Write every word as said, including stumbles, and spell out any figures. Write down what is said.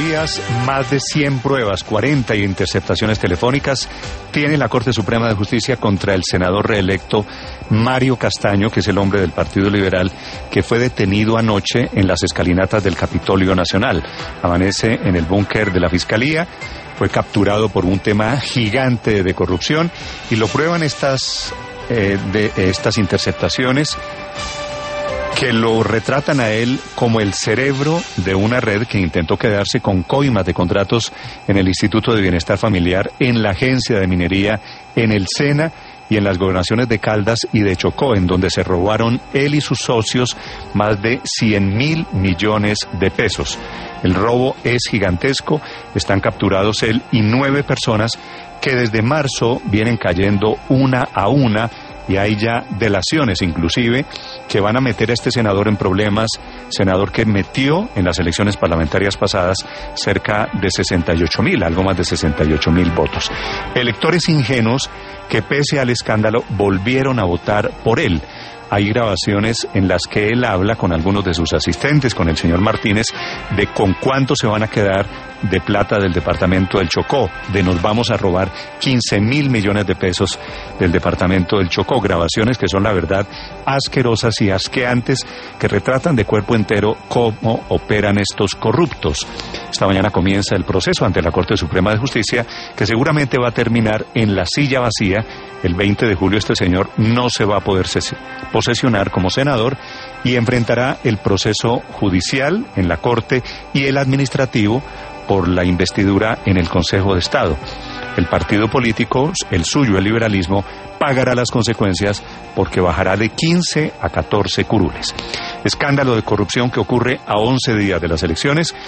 días, más de cien pruebas, cuarenta interceptaciones telefónicas tiene la Corte Suprema de Justicia contra el senador reelecto Mario Castaño, que es el hombre del Partido Liberal, que fue detenido anoche en las escalinatas del Capitolio Nacional. Amanece en el búnker de la Fiscalía, fue capturado por un tema gigante de corrupción y lo prueban estas, eh, de, estas interceptaciones que lo retratan a él como el cerebro de una red que intentó quedarse con coimas de contratos en el Instituto de Bienestar Familiar, en la Agencia de Minería, en el SENA y en las gobernaciones de Caldas y de Chocó, en donde se robaron él y sus socios más de cien mil millones de pesos. El robo es gigantesco, están capturados él y nueve personas que desde marzo vienen cayendo una a una, y hay ya delaciones inclusive que van a meter a este senador en problemas, senador que metió en las elecciones parlamentarias pasadas cerca de sesenta y ocho mil, algo más de sesenta y ocho mil votos. Electores ingenuos que pese al escándalo volvieron a votar por él. Hay grabaciones en las que él habla con algunos de sus asistentes, con el señor Martínez, de con cuánto se van a quedar de plata del departamento del Chocó, de nos vamos a robar quince mil millones de pesos del departamento del Chocó. Grabaciones que son, la verdad, asquerosas y asqueantes, que retratan de cuerpo entero cómo operan estos corruptos. Esta mañana comienza el proceso ante la Corte Suprema de Justicia, que seguramente va a terminar en la silla vacía. El veinte de julio este señor no se va a poder posesionar como senador y enfrentará el proceso judicial en la Corte y el administrativo por la investidura en el Consejo de Estado. El partido político, el suyo, el liberalismo, pagará las consecuencias porque bajará de quince a catorce curules. Escándalo de corrupción que ocurre a once días de las elecciones.